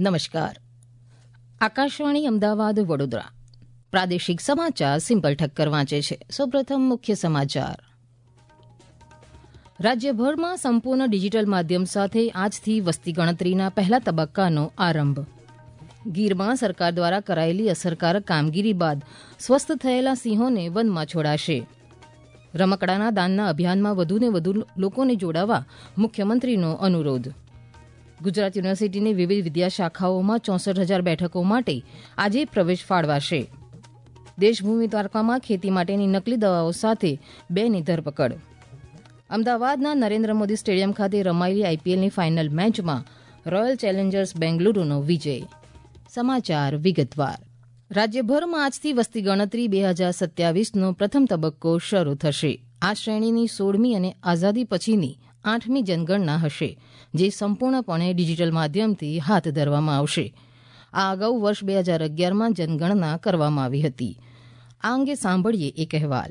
નમસ્કાર. આકાશવાણી અમદાવાદ વડોદરા પ્રાદેશિક સમાચાર સિમ્પલ ઠક્કર વાંચે છે. સૌપ્રથમ મુખ્ય સમાચાર. રાજ્યભરમાં સંપૂર્ણ ડિજિટલ માધ્યમ સાથે આજથી વસ્તી ગણતરીના પહેલા તબક્કાનો આરંભ. ગીરમાં સરકાર દ્વારા કરાયેલી અસરકારક કામગીરી બાદ સ્વસ્થ થયેલા સિંહોને વનમાં છોડાશે. રમકડાના દાનના અભિયાનમાં વધુને વધુ લોકોને જોડાવા મુખ્યમંત્રીનો અનુરોધ. ગુજરાત યુનિવર્સિટીની વિવિધ વિદ્યાશાખાઓમાં 64,000 બેઠકો માટે આજે પ્રવેશ ફાળવાશે. દેશભૂમિ દ્વારકામાં ખેતી માટેની નકલી દવાઓ સાથે 2ની ધરપકડ. અમદાવાદના નરેન્દ્ર મોદી સ્ટેડિયમ ખાતે રમાયેલી આઈપીએલની ફાઇનલ મેચમાં રોયલ ચેલેન્જર્સ બેંગલુરુનો વિજય. સમાચાર વિગતવાર. રાજ્યભરમાં આજથી વસ્તી ગણતરી 2027નો પ્રથમ તબક્કો શરૂ થશે. આ શ્રેણીની 16મી અને આઝાદી પછીની 8મી જનગણના હશે, જે સંપૂર્ણપણે ડિજિટલ માધ્યમથી હાથ ધરવામાં આવશે. આ અગાઉ વર્ષ 2011માં જનગણના કરવામાં આવી હતી. આ અંગે સાંભળીએ એક અહેવાલ.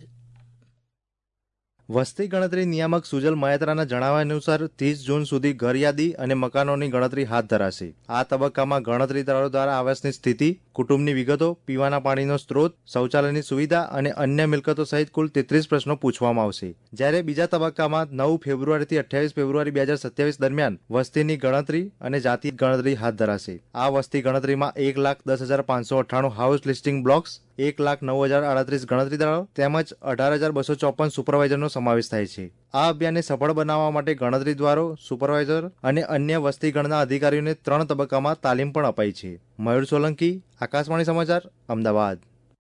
વસ્તી ગણતરી નિયામક સુજલ મહેત્રાના જણાવ્યા અનુસાર 30 જૂન સુધી ઘરયાદી અને મકાનોની ગણતરી હાથ ધરાશે. આ તબક્કામાં ગણતરીદારો દ્વારા આવાસની સ્થિતિ, કુટુંબની વિગતો, પીવાના પાણીનો સ્ત્રોત, શૌચાલયની સુવિધા અને અન્ય મિલકતો સહિત કુલ 33 પ્રશ્નો પૂછવામાં આવશે. જ્યારે બીજા તબક્કામાં 9 ફેબ્રુઆરીથી 28 ફેબ્રુઆરી 2027 દરમિયાન વસ્તીની ગણતરી અને જાતિ ગણતરી હાથ ધરાશે. આ વસ્તી ગણતરીમાં 1,10,598 હાઉસ લિસ્ટિંગ બ્લોક્સ, 1,09,038 ગણતરીદારો તેમજ 18,254 સુપરવાઇઝરનો સમાવેશ થાય છે. આ અભિયાનને સફળ બનાવવા માટે ગણતરીદારો, સુપરવાઇઝર અને અન્ય વસ્તી ગણના અધિકારીઓને 3 તબક્કામાં તાલીમ પણ અપાઈ છે. મયુર સોલંકી, આકાશવાણી સમાચાર, અમદાવાદ.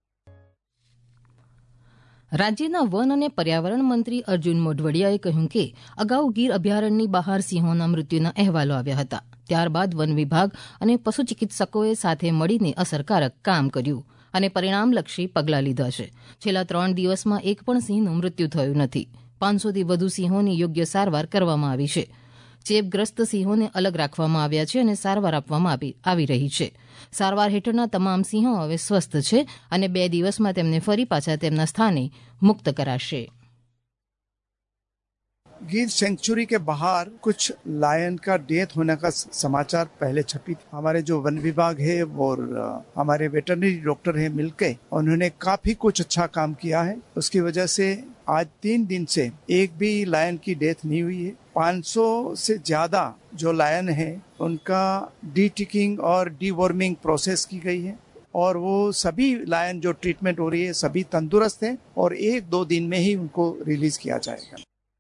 રાજ્યના વન અને પર્યાવરણ મંત્રી અર્જુન મોઢવાડિયાએ કહ્યું કે અગાઉ ગીર અભયારણ્યની બહાર સિંહોના મૃત્યુના અહેવાલો આવ્યા હતા. ત્યારબાદ વન વિભાગ અને પશુ ચિકિત્સકોએ સાથે મળીને અસરકારક કામ કર્યું અને પરિણામલક્ષી પગલાં લીધા છે. છેલ્લા 3 દિવસમાં એક પણ સિંહનું મૃત્યુ થયું નથી. 500થી વધુ સિંહોની યોગ્ય સારવાર કરવામાં આવી છે. ચેપગ્રસ્ત સિંહોને અલગ રાખવામાં આવ્યા છે અને સારવાર આપવામાં આવી રહી છે. સારવાર હેઠળના તમામ સિંહો હવે સ્વસ્થ છે અને 2 દિવસમાં તેમને ફરી પાછા તેમના સ્થાને મુક્ત કરાશે. गिर सेंचुरी के बाहर कुछ लायन का डेथ होने का समाचार पहले छपी थी. हमारे जो वन विभाग है और हमारे वेटरनरी डॉक्टर है मिलके उन्होंने काफी कुछ अच्छा काम किया है. उसकी वजह से आज 3 दिन से एक भी लायन की डेथ नहीं हुई है. 500 से ज्यादा जो लायन है उनका डी-टिकिंग और डी-वॉर्मिंग प्रोसेस की गई है और वो सभी लायन जो ट्रीटमेंट हो रही है सभी तंदुरुस्त है और 1-2 दिन में ही उनको रिलीज किया जाएगा.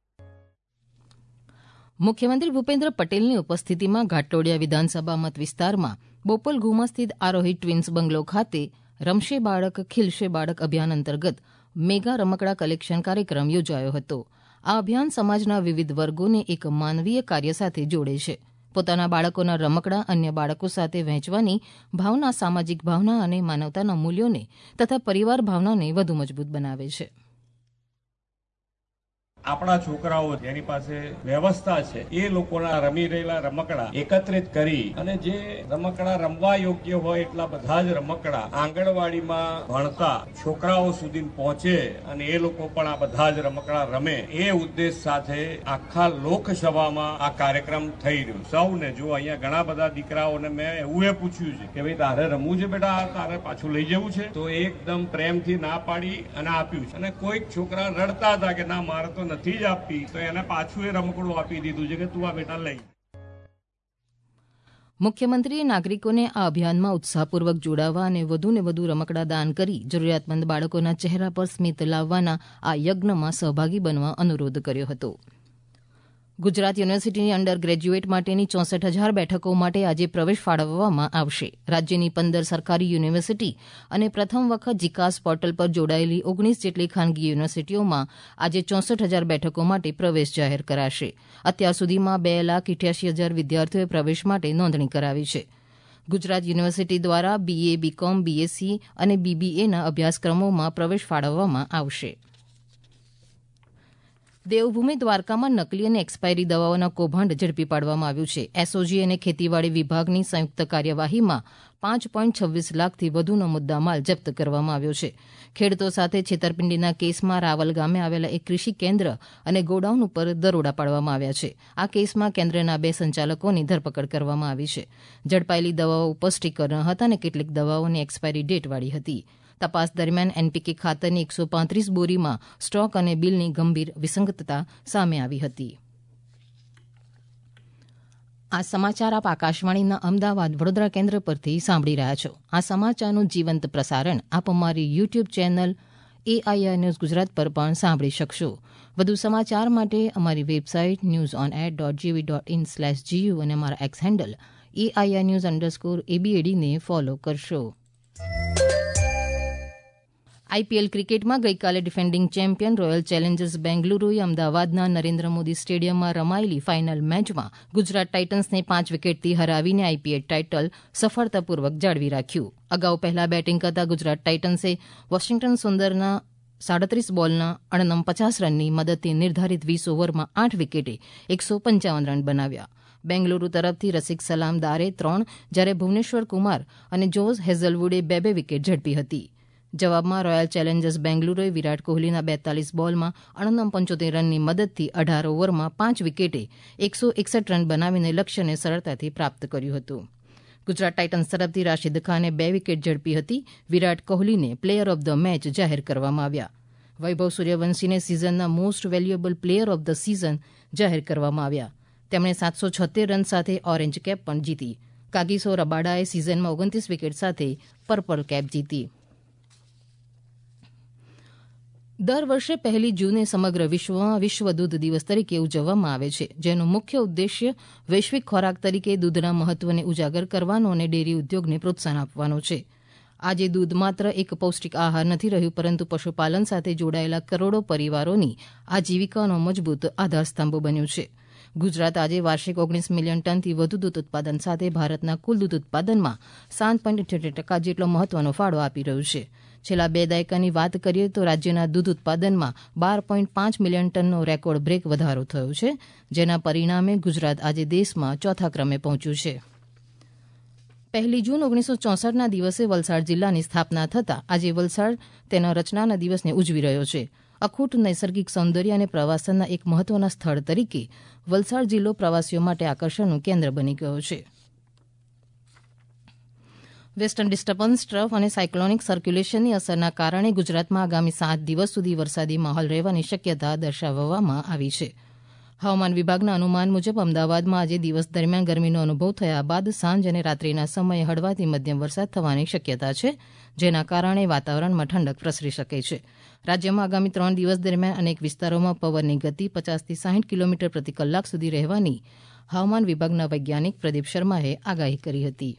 મુખ્યમંત્રી ભૂપેન્દ્ર પટેલની ઉપસ્થિતિમાં ઘાટલોડિયા વિધાનસભા મત વિસ્તારમાં બોપલ ઘુમા સ્થિત આરોહી ટ્વિન્સ બંગલો ખાતે રમશે બાળક ખીલશે બાળક અભિયાન અંતર્ગત મેગા રમકડા કલેક્શન કાર્યક્રમ યોજાયો હતો. આ અભિયાન સમાજના વિવિધ વર્ગોને એક માનવીય કાર્ય સાથે જોડે છે. પોતાના બાળકોના રમકડા અન્ય બાળકો સાથે વહેંચવાની ભાવના સામાજિક ભાવના અને માનવતાના મૂલ્યોને તથા પરિવાર ભાવનાને વધુ મજબૂત બનાવે છે. આપણા છોકરાઓ જેની પાસે વ્યવસ્થા છે એ લોકોના રમી રહેલા રમકડા એકત્રિત કરી અને જે રમકડા રમવા યોગ્ય હોય એટલા બધા જ રમકડા આંગણવાડીમાં ભણતા છોકરાઓ સુધી પહોંચે અને એ લોકો પણ આ બધા જ રમકડા રમે એ ઉદ્દેશ સાથે આખા લોકસભામાં આ કાર્યક્રમ થઈ રહ્યો. સૌને જો અહીંયા ઘણા બધા દીકરાઓને મેં એવું પૂછ્યું છે કે ભાઈ તારે રમવું છે બેટા, તારે પાછું લઈ જવું છે, તો એકદમ પ્રેમથી ના પાડી અને આપ્યું છે. અને કોઈક છોકરા રડતા હતા કે ના મારે તો નથી જ આપી, તો એને પાછું એ રમકડું આપી દીધું છે કે તું આ બેટા લઈ. મુખ્યમંત્રીએ નાગરિકોને આ અભિયાનમાં ઉત્સાહપૂર્વક જોડાવા અને વધુને વધુ રમકડા દાન કરી જરૂરિયાતમંદ બાળકોના ચહેરા પર સ્મિત લાવવાના આ યજ્ઞમાં સહભાગી બનવા અનુરોધ કર્યો હતો. ગુજરાત યુનિવર્સિટીની અંડર ગ્રેજ્યુએટ માટેની 64,000 બેઠકો માટે આજે પ્રવેશ ફાળવવામાં આવશે. રાજ્યની 15 સરકારી યુનિવર્સિટી અને પ્રથમ વખત જીકાસ પોર્ટલ પર જોડાયેલી 19 જેટલી ખાનગી યુનિવર્સિટીઓમાં આજે 64,000 બેઠકો માટે પ્રવેશ જાહેર કરાશે. અત્યાર સુધીમાં 2,88,000 વિદ્યાર્થીઓએ પ્રવેશ માટે નોંધણી કરાવી છે. ગુજરાત યુનિવર્સિટી દ્વારા BA, BCom, BSc અને BBAના અભ્યાસક્રમોમાં પ્રવેશ ફાળવવામાં આવશે. દેવભૂમિ દ્વારકામાં નકલી અને એક્સપાયરી દવાઓના કૌભાંડ ઝડપી પાડવામાં આવ્યું છે. એસઓજી અને ખેતીવાડી વિભાગની સંયુક્ત કાર્યવાહીમાં 5.26 લાખથી વધુનો મુદ્દામાલ જપ્ત કરવામાં આવ્યો છે. ખેડૂતો સાથે છેતરપિંડીના કેસમાં રાવલ ગામે આવેલા એક કૃષિ કેન્દ્ર અને ગોડાઉન ઉપર દરોડા પાડવામાં આવ્યા છે. આ કેસમાં કેન્દ્રના 2 સંચાલકોની ધરપકડ કરવામાં આવી છે. ઝડપાયેલી દવાઓ ઉપર સ્ટીકર ન હતા અને કેટલીક દવાઓની એક્સપાયરી ડેટવાળી હતી. તપાસ દરમિયાન એનપીકે ખાતરની 135 બોરીમાં સ્ટોક અને બિલની ગંભીર વિસંગતતા સામે આવી હતી. આ સમાચાર આપ આકાશવાણીના અમદાવાદ વડોદરા કેન્દ્ર પરથી સાંભળી રહ્યા છો. આ સમાચારનું જીવંત પ્રસારણ આપ અમારી YouTube channel AIR news Gujarat પર પણ સાંભળી શકશો. વધુ સમાચાર માટે અમારી વેબસાઇટ newsonair.gv.in/gu અને અમારા એક્સ હેન્ડલ AIR_news_ABAD ને ફોલો કરશો. આઈપીએલ ક્રિકેટમાં ગઈકાલે ડિફેન્ડિંગ ચેમ્પિયન રોયલ ચેલેન્જર્સ બેંગલુરુએ અમદાવાદના નરેન્દ્ર મોદી સ્ટેડિયમમાં રમાયેલી ફાઇનલ મેચમાં ગુજરાત ટાઇટન્સને 5 વિકેટથી હરાવીને આઈપીએલ ટાઇટલ સફળતાપૂર્વક જાળવી રાખ્યું. અગાઉ પહેલા બેટિંગ કરતા ગુજરાત ટાઇટન્સે વોશિંગ્ટન સુંદરના 37 બોલના 49 રનની મદદથી નિર્ધારિત 20 ઓવરમાં 8 વિકેટે 155 રન બનાવ્યા. બેંગલુરુ તરફથી રસિક સલામદારે 3 જ્યારે ભુવનેશ્વર કુમાર અને જોસ હેઝલવુડે 2 વિકેટ ઝડપી હતી. જવાબમાં રોયલ ચેલેન્જર્સ બેંગલુરુએ વિરાટ કોહલીના 42 બોલમાં 75 રનની મદદથી 18 ઓવરમાં 5 વિકેટે 161 રન બનાવીને લક્ષ્યને સરળતાથી પ્રાપ્ત કર્યું હતું. ગુજરાત ટાઇટન્સ તરફથી રાશિદ ખાને 2 વિકેટ ઝડપી હતી. વિરાટ કોહલીને પ્લેયર ઓફ ધ મેચ જાહેર કરવામાં આવ્યા. વૈભવ સૂર્યવંશીને સિઝનના most valuable player of the season જાહેર કરવામાં આવ્યા. તેમણે 776 રન સાથે ઓરેન્જ કેપ પણ જીતી. કાગિસો રબાડાએ સિઝનમાં 29 વિકેટ સાથે પર્પલ કેપ જીતી. દર વર્ષે 1 જૂને સમગ્ર વિશ્વમાં વિશ્વ દૂધ દિવસ તરીકે ઉજવવામાં આવે છે, જેનો મુખ્ય ઉદ્દેશ્ય વૈશ્વિક ખોરાક તરીકે દૂધના મહત્વને ઉજાગર કરવાનો અને ડેરી ઉદ્યોગને પ્રોત્સાહન આપવાનો છે. આજે દૂધ માત્ર એક પૌષ્ટિક આહાર નથી રહ્યું, પરંતુ પશુપાલન સાથે જોડાયેલા કરોડો પરિવારોની આજીવિકાનો મજબૂત આધારસ્તંભ બન્યું છે. ગુજરાત આજે વાર્ષિક 19 મિલિયન ટનથી વધુ દૂધ ઉત્પાદન સાથે ભારતના કુલ દૂધ ઉત્પાદનમાં 7.78% જેટલો મહત્વનો ફાળો આપી રહ્યું છે. છેલ્લા 2 દાયકાની વાત કરીએ તો રાજ્યના દૂધ ઉત્પાદનમાં 12.5 મિલિયન ટનનો રેકોર્ડ બ્રેક વધારો થયો છે, જેના પરિણામે ગુજરાત આજે દેશમાં 4થા ક્રમે પહોંચ્યું છે. 1 જૂન 1964ના દિવસે વલસાડ જિલ્લાની સ્થાપના થતાં આજે વલસાડ તેના રચનાના દિવસને ઉજવી રહ્યો છે. અખૂટ નૈસર્ગિક સૌંદર્ય અને પ્રવાસનના એક મહત્વના સ્થળ તરીકે વલસાડ જિલ્લો પ્રવાસીઓ માટે આકર્ષણનું કેન્દ્ર બની ગયો છે. વેસ્ટર્ન ડિસ્ટર્બન્સ ટ્રફ અને સાયક્લોનિક સર્ક્યુલેશનની અસરના કારણે ગુજરાતમાં આગામી 7 દિવસ સુધી વરસાદી માહોલ રહેવાની શક્યતા દર્શાવવામાં આવી છે. હવામાન વિભાગના અનુમાન મુજબ અમદાવાદમાં આજે દિવસ દરમિયાન ગરમીનો અનુભવ થયા બાદ સાંજ અને રાત્રિના સમયે હળવાથી મધ્યમ વરસાદ થવાની શક્યતા છે, જેના કારણે વાતાવરણમાં ઠંડક પ્રસરી શકે છે. રાજ્યમાં આગામી 3 દિવસ દરમિયાન અનેક વિસ્તારોમાં પવનની ગતિ 50થી 60 કિલોમીટર પ્રતિ કલાક સુધી રહેવાની હવામાન વિભાગના વૈજ્ઞાનિક પ્રદીપ શર્માએ આગાહી કરી હતી.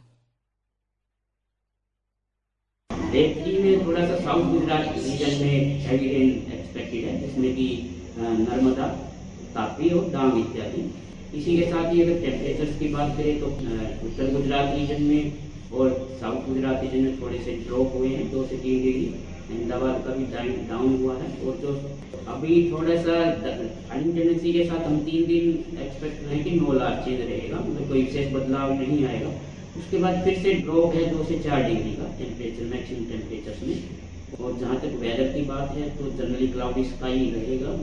डे 3 में थोड़ा सा साउथ गुजरात रीजन में हैवी रेन एक्सपेक्टेड है, जिसमें कि नर्मदा, तापी और डांग इत्यादि. इसी के साथ ही अगर टेम्परेचर्स की बात करें तो उत्तर गुजरात रीजन में और साउथ गुजरात रीजन में थोड़े से ड्रॉप हुए हैं 2 से 3 डिग्री. अहमदाबाद का भी डाउन हुआ है और जो अभी थोड़ा सा ठंड टेंडेंसी के साथ हम 3 दिन एक्सपेक्ट करें कि नो लार्ज चेंज रहेगा, मतलब कोई विशेष बदलाव नहीं आएगा. उसके बाद फिर से ड्रॉप है 2 से 4 डिग्री का टेम्परेचर मैक्सिमम टेम्परेचर्स में. और जहाँ तक वेदर की बात है तो जनरली क्लाउडी स्काई रहेगा.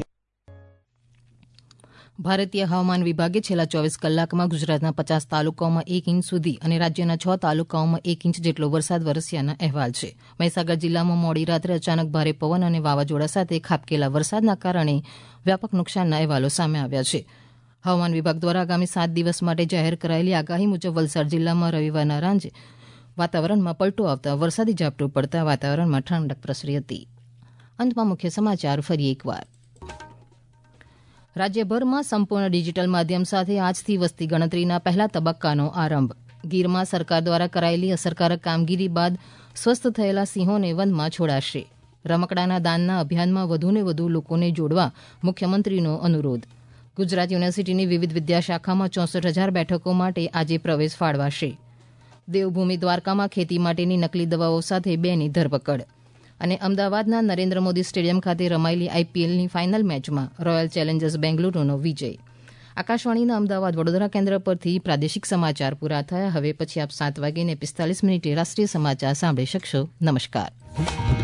ભારતીય હવામાન વિભાગે છેલ્લા 24 કલાકમાં ગુજરાતના 50 તાલુકાઓમાં 1 ઇંચ સુધી અને રાજ્યના 6 તાલુકાઓમાં 1 ઇંચ જેટલો વરસાદ વરસ્યાના અહેવાલ છે. મહીસાગર જિલ્લામાં મોડી રાત્રે અચાનક ભારે પવન અને વાવાઝોડા સાથે ખાબકેલા વરસાદના કારણે વ્યાપક નુકસાનના અહેવાલો સામે આવ્યા છે. હવામાન વિભાગ દ્વારા આગામી 7 દિવસ માટે જાહેર કરાયેલી આગાહી મુજબ વલસાડ જિલ્લામાં રવિવારના સાંજે વાતાવરણમાં પલટો આવતા વરસાદી ઝાપટું પડતા વાતાવરણમાં ઠંડક પ્રસરી હતી. અંતમાં મુખ્ય સમાચાર ફરી એકવાર. રાજ્યભરમાં સંપૂર્ણ ડિજિટલ માધ્યમ સાથે આજથી વસ્તી ગણતરીના પહેલા તબક્કાનો આરંભ. ગીરમાં સરકાર દ્વારા કરાયેલી અસરકારક કામગીરી બાદ સ્વસ્થ થયેલા સિંહોને વનમાં છોડાશે. રમકડાના દાનના અભિયાનમાં વધુને વધુ લોકોને જોડવા મુખ્યમંત્રીનો અનુરોધ. ગુજરાત યુનિવર્સિટીની વિવિધ વિદ્યાશાખામાં 64,000 બેઠકો માટે આજે પ્રવેશ ફાળવાશે. દેવભૂમિ દ્વારકામાં ખેતી માટેની નકલી દવાઓ સાથે 2ની ધરપકડ. અને અમદાવાદના નરેન્દ્ર મોદી સ્ટેડિયમ ખાતે રમાયેલી આઈપીએલની ફાઇનલ મેચમાં રોયલ ચેલેન્જર્સ બેંગલુરુનો વિજય. આકાશવાણીના અમદાવાદ વડોદરા કેન્દ્ર પરથી પ્રાદેશિક સમાચાર પૂરા થયા. હવે પછી આપ 7:45 રાષ્ટ્રીય સમાચાર સાંભળી શકશો. નમસ્કાર.